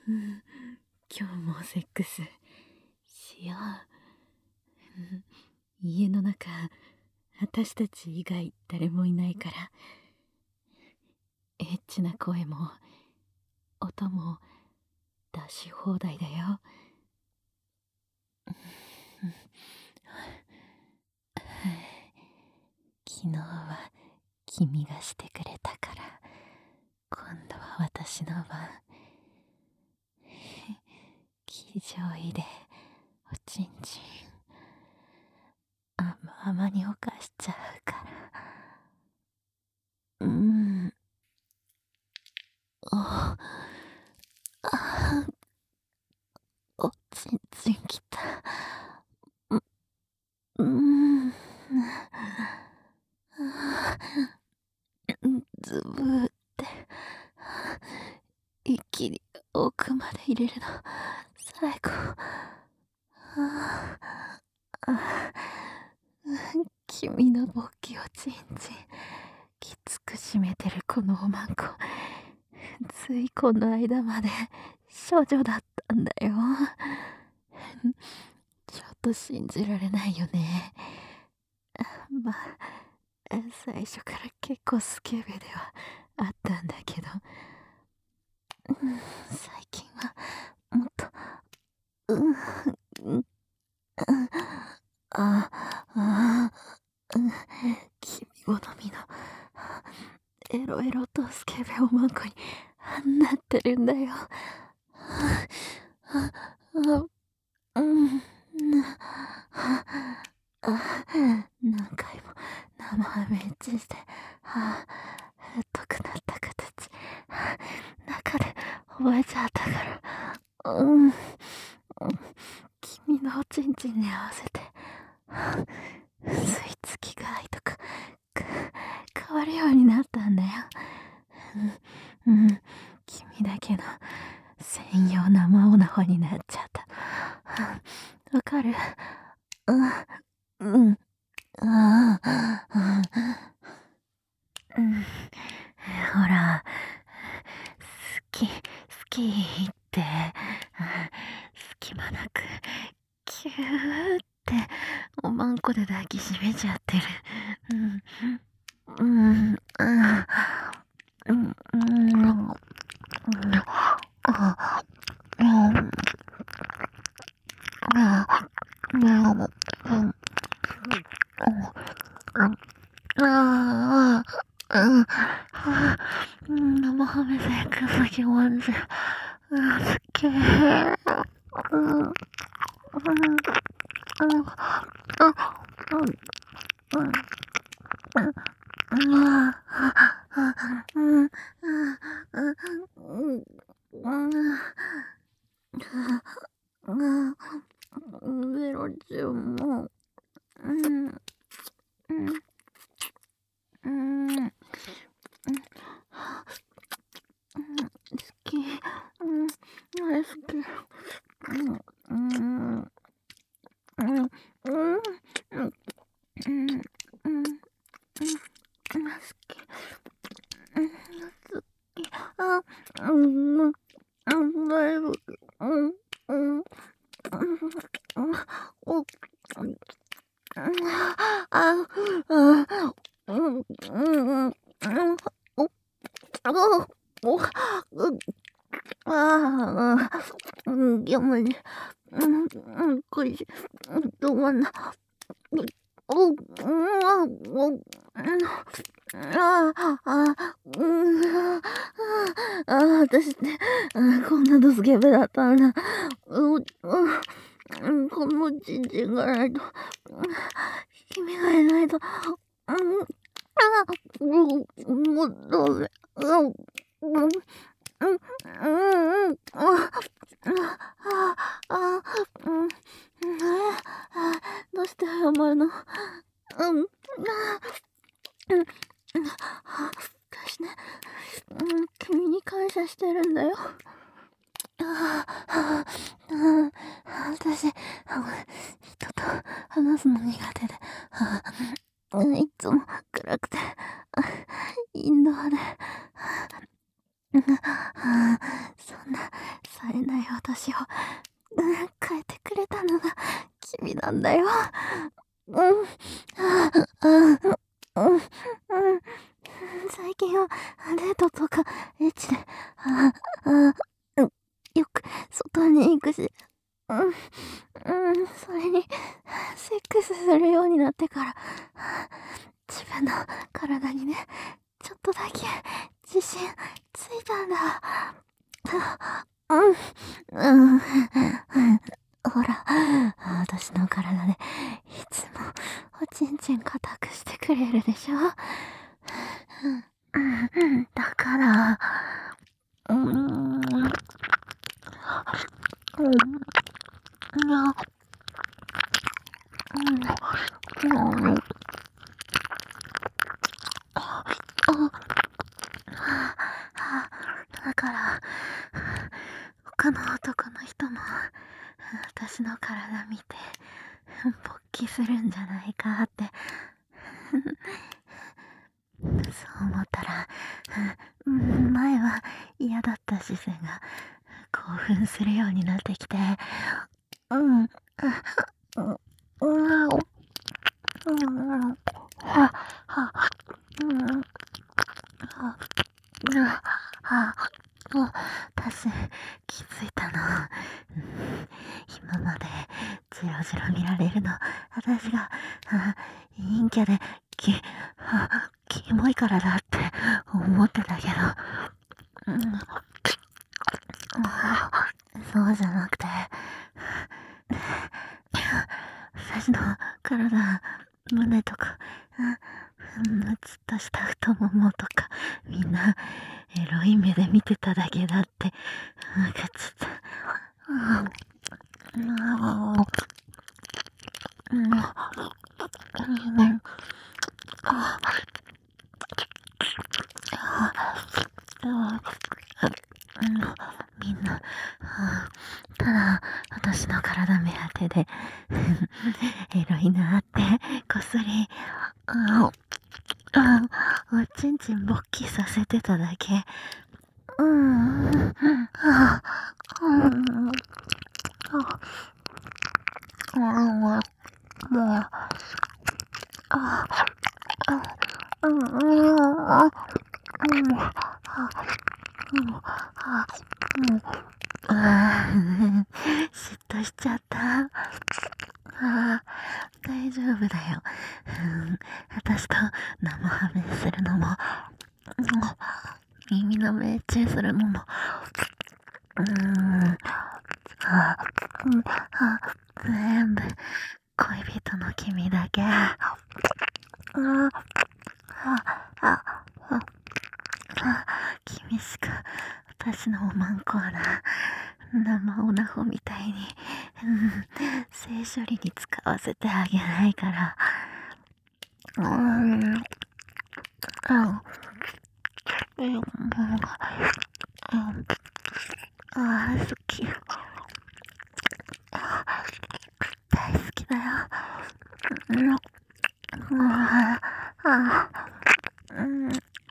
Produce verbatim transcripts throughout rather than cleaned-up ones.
うん、今日もセックスしよう。うん、家の中、私たち以外誰もいないから、エッチな声も音も出し放題だよ。昨日は君がしてくれたから、今度は私の番。気丈いでおちんちん甘々に犯しちゃうから。うん。おあおちんちんきた。ううんずぶーって一気に奥まで入れるの最高。ああ君の勃起をちんちんきつく締めてるこのおまんこ、ついこの間まで処女だったんだよ。ちょっと信じられないよね。まあ最初から結構スケベではあったんだけど、うん、最近はもっとうんうんああうん君好みのエロエロとスケベおまんこになってるんだよ。あああうんあ何回も生アメッチして、はあ、太くなった形、中で覚えちゃったから、うん、君のおちんちんに合わせて、吸い付き具合とか変わるようになったんだよ。うん、うん、君だけの専用生オナホになっちゃった。わかる？うん、うん、ああ、うん、ほら、好き、好きって、隙間なく、キューっておまんこで抱きしめちゃってる。うん、うん、うん、うん、うん、ああ、うん、生ハメセックス気持ちいい。うん、すっげえ。うん、うん、うん、うん、うん、うん、ゼロチュンも、うん、うん、うん、好き、うん、大好き、うん、うん、うん、うん、うん、うん、うん、うん、好き、うん、好き、あ、うん、うん、大好き、うん、うん、うん、お、あ、あ、うん、うん、うん、お、あ、お、あ、うん、やまね、うん、うん、こいし、どうもな、お、うん、お、うん、ああ、あ、うん、ああ、私って、こんなドスケベだったんだ。う、うん、このちんちんがないと、君がいないと、うん、あ、うん、もうダメ、うん、うん、うん、うん、うん、あ、あ、あ、うん、どうして謝るの？うん、うん、私ね、うん、君に感謝してるんだよ。ああ、ああ、私、人と話すの苦手で、あいつも暗くて、インドアで、そんなえない私を、うん、変えてくれたのが君なんだよ。うん、ああ、うん、うん、うん。最近はデートとかエッチで、ああ、うん、よく外に行くし、うん、うん、それに、セックスするようになってから、自分の体にね、ちょっとだけ自信ついたんだ。うん、うん、ほら、私の体でいつもおちんちん固くしてくれるでしょ。だから、うん、うん、うん、うん、だから、他の男の人も、私の体見て、勃起するんじゃないかって。そう思ったら、うん、前は嫌だった視線が興奮するようになってきて、うん、うん、うん、うん、は、は、うん、は、は、私、気づいたの。今まで、じろじろ見られるの、私が、陰キャで、き、キモいからだって思ってたけど、うん、そうじゃなくて、私の体、胸とか、むつっとした太ももとか、みんな、エロい目で見てただけだって、分かっちゃった。うん、うん、うん、みんな、ただ、私の体目当てで、エロいなって、こっそり、おちんちん勃起させてただけ。うん、うん、うん、もう、あ、うん、うん、うん、うん、嫉妬しちゃった。ああ、大丈夫だよ。私と生ハメするのも、耳の命中するのも、うーん、あ、うん、あ、全部、恋人の君だけ。あ、あ、あ、あ、あ、君しか、私のおまんこはな、生オナホみたいに、うん、性処理に使わせてあげないから。うーん、うん、うん、ああ、好き。大好きだよ。うん、ああ、うん、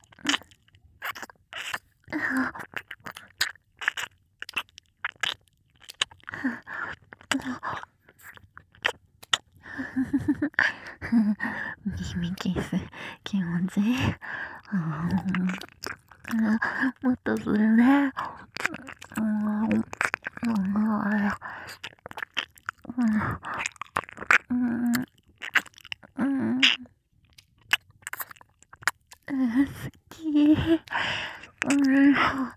耳キス、気持ちいい。うん、もっとするね。うん、うん、うん、うん、うん、好き。うん、あ、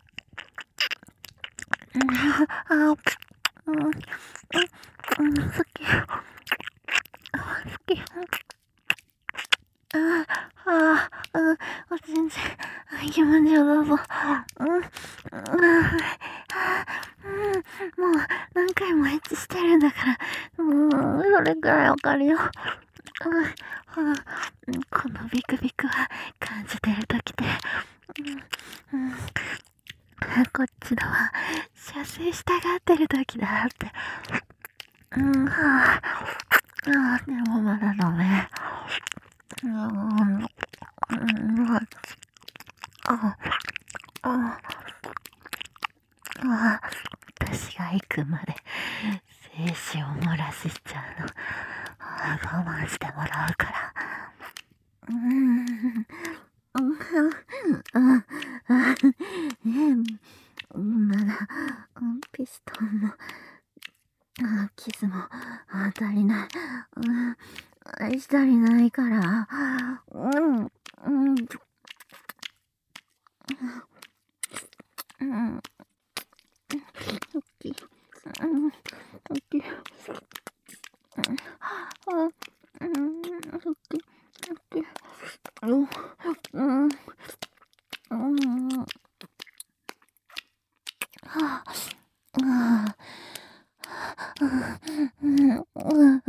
うん、うん、好き。好き。ああ、うん、おちんちん、気持ちよさそう。うん、うん、うん、もう何回もエッチしてるんだから、うん、それくらいわかるよ。うん、このビクビクは感じてるときで、うん、うん、こっちのは射精したがってるときだって。うん、はあ、ああ、でもまだダメ。うん、うん、あ、あ、 ああ、私が行くまで精子を漏らしちゃうの。ああ、我慢してもらうから。うーん。うんああまだ、ピストンも、あキスも、あ足りない。うん、足りないから。うん、うん、うん、うん、うん、うん、うん、うん、はあ、うん、もう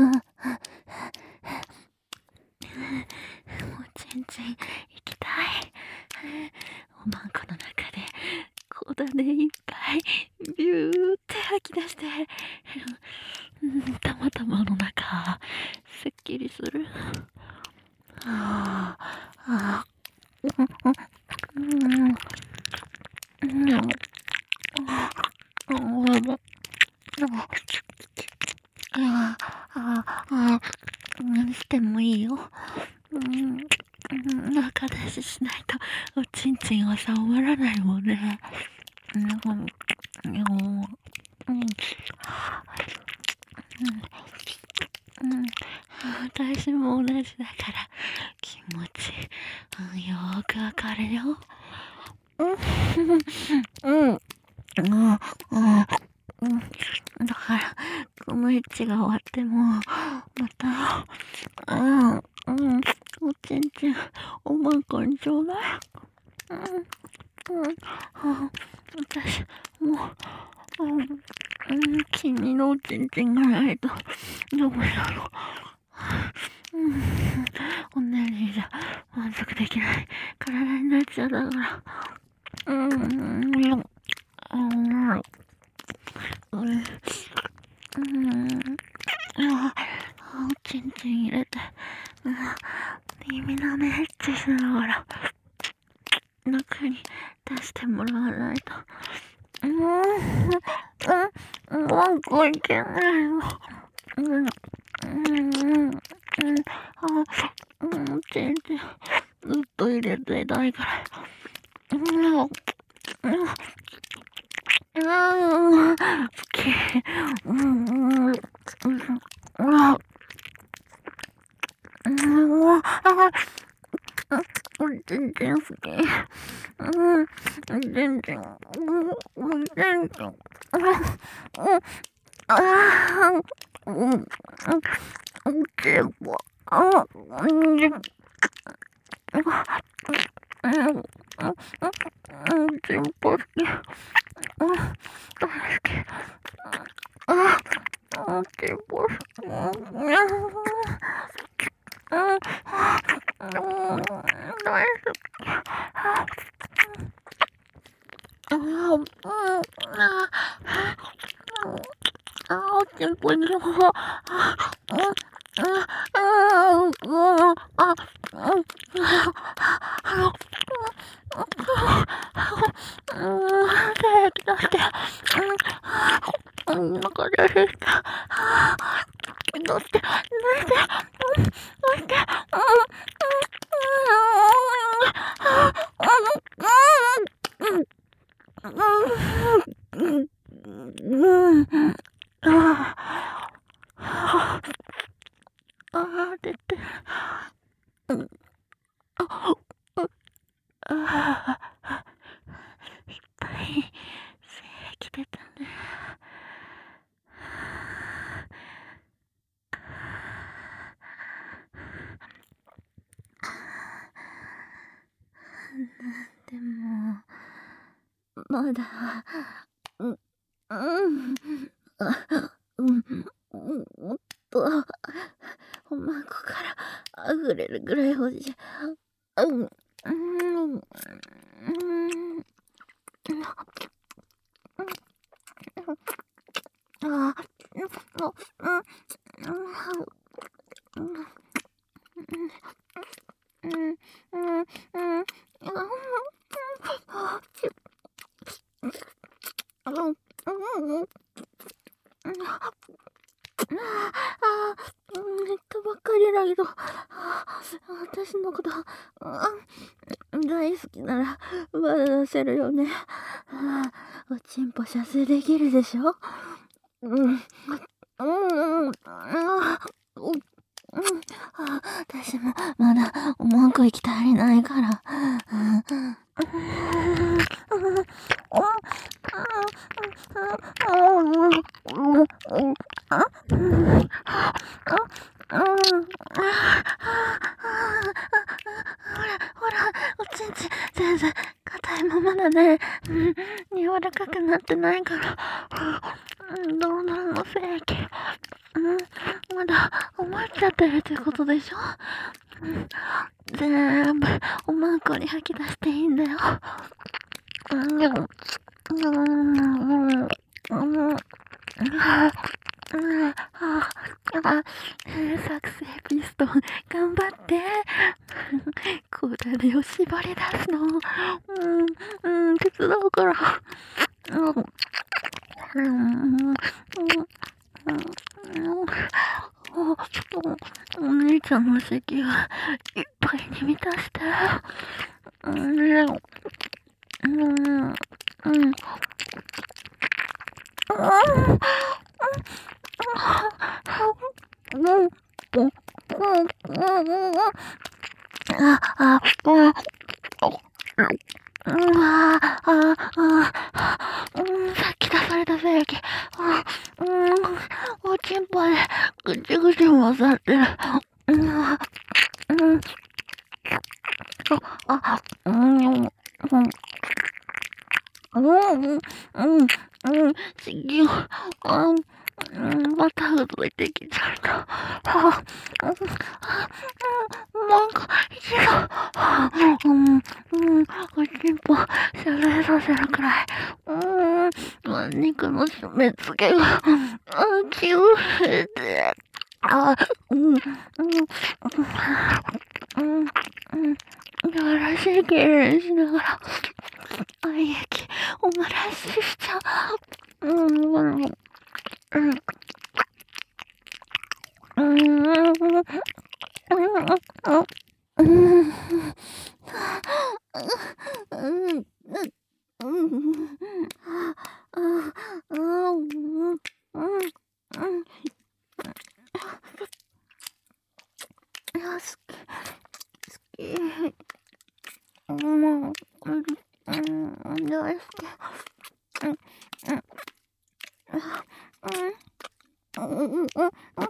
全然行きたい。おまんこの中で、こだねいっぱい、ビューって吐き出して、うん、たまたまの中、すっきりする。はあ、ああ、うん、うん、うん、ああ、ああ、何してもいいよ。うん、中出ししないと、おちんちんは収まらないもんね。うん、うん、うん、うん、私も同じだから気持ち、うん、よーくわかるよ。うん、うん、うん、うん、だから、このエッチが終わっても、また、うん、うん、おちんちん、おまんこにちょうだい。うん、うん、私、もう、うん、うん、君のおちんちんがないと、どうしよう。うん、おねじじゃ満足できない体になっちゃうだから。うん、うん、うん、うん、うん、あ、おちんちん入れて、うん、耳なめエッチしながら、中に出してもらわないと。うん、うん、なんかいけないの。うん、うん、うん、あ、うん、全然、ずっと入れてないから。うん、うん、うん、うん、好き。うん、うん、うん、あ、うん、あ、全然好き。うん、全然、うん、全然、うん、ああ、うん、うん、でも、あ、うん、でも、うん、うん、うん、全部好き。うん、大好き。あ、うん、全部好き。うん、うん、うん、大好き。あ、うん、あ、あ、全部の、あ、うん、あ、あ、うん、あ、うん、うん、出てきたして、うん、なんか出てきた。どうして、どうして、うん、どうして、うん、うん、うん、うん、うん、うん、ああ、あ出て、うん、あ、ああ、いっぱい、精液出たね。でも、まだ、うん、うん、うん、もっと、おまんこから溢れるぐらい欲しい。うん、うん、うん、あ、うん、うん、うん、うん、うん、うん、 私のこと、うん、大好きなら、まだ出せるよね。ああ、おちんぽ射精できるでしょ？うん。うん、うん、うん、ああ、うん、うん、ああ、私もまだおまんこ息足りないから。うん、うん、うん、うん、ほら、おちんち全然硬いままだね。うん、柔らかくなってないから。うん、どうなるの正規。うん、まだ思っちゃってるってことでしょ？うん、全部おまんこに吐き出していいんだよ。うん、でも、うん、うん、うん、うん、うん、あ、あ、作成ピストン、頑張って。こだでを縛り出すの。うん、うん、手伝うから。うん、うん、うん、うん、お姉ちゃんの席がいっぱいに満たして。うん、うん、うん、うん。あ、あ、うん。うん、ああ、あ、うん、さっき出された精液。あ、うん、おちんぽでぐちぐち混ざってる。うん、うん、あ、うん、うん、うん、うん、うん、次は、うん、うん、またうどいてきちゃった。はあ、うん、うん、なんか、一度、はあ、うん、うん、おちんぽ、しゃべさせるくらい。うん、肉の締め付けが、うん、気を増えて、あ、うん、うん、うん、うん、うん、やらしいけれしながら、愛液、お漏らししちゃう。うん、うん、うん、うん、うん、うん、うん、うん、あ、あ、うん、うん、うん、あ、好き、好き、うん、うん、大好き、うん、うん、うん、うん、うん、うん、うん、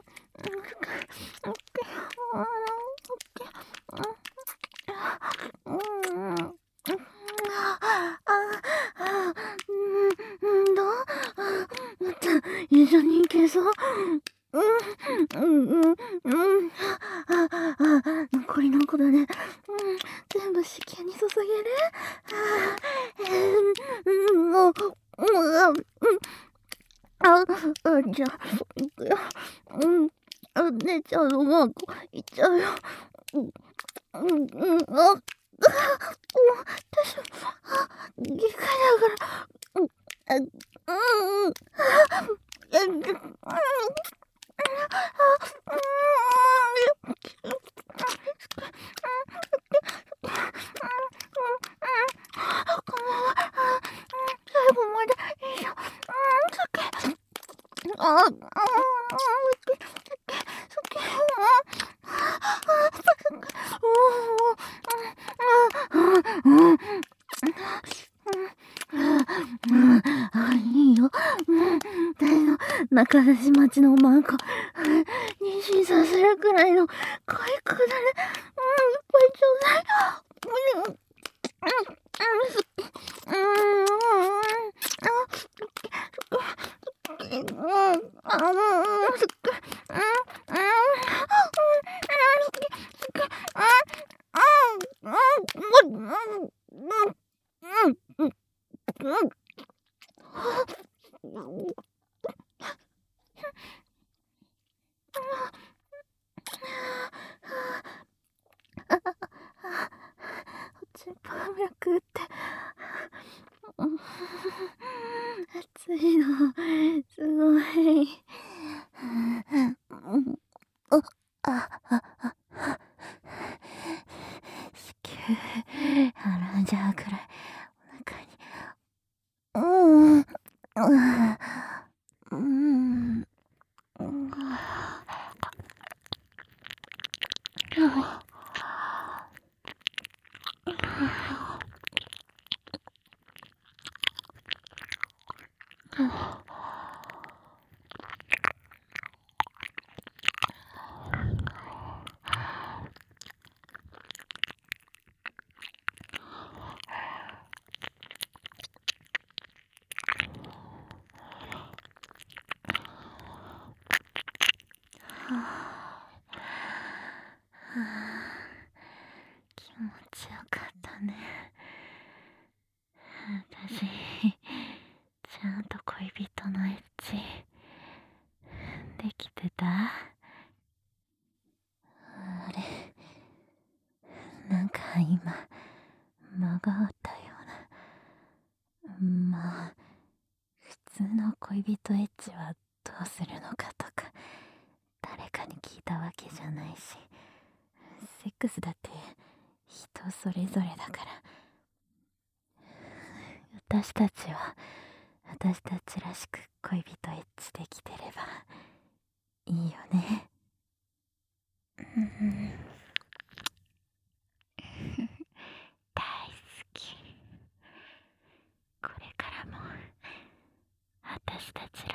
うん、うん、ああ、うん、うん、どう、また一緒に行けそう。うん、うん、うん、うん、あ、あ、残りの子だね。うん、全部子宮に注げる。あ、うん、もう、うん、うん、あ、あ、じゃあ、行くよ。うん、あ、姉ちゃんのマーク、行っちゃうよ。うん、うん、うん、あ、あ、私、あ、限界だから、うん、あ、うん、うん、あ、うん、うん、最後までいいよ。あ、あ、いいよ。だよ、中出し待ちのマンコ。妊娠させるくらいの可愛くだね。うん、いっぱいちょうだい。うん、うん、うん、うん、うん、チンパ脈って、うん、熱いの、すごい。うん、あ、あ、あ、 気持ちよかったね。私ちゃんと恋人のエッチできてた？あれ、なんか今間があったような。まあ普通の恋人エッチはどうするのかとか誰かに聞いたわけじゃないし、セックスだって人それぞれだから、私たちは私たちらしく恋人エッチできてればいいよね。うん大好き。これからも私たち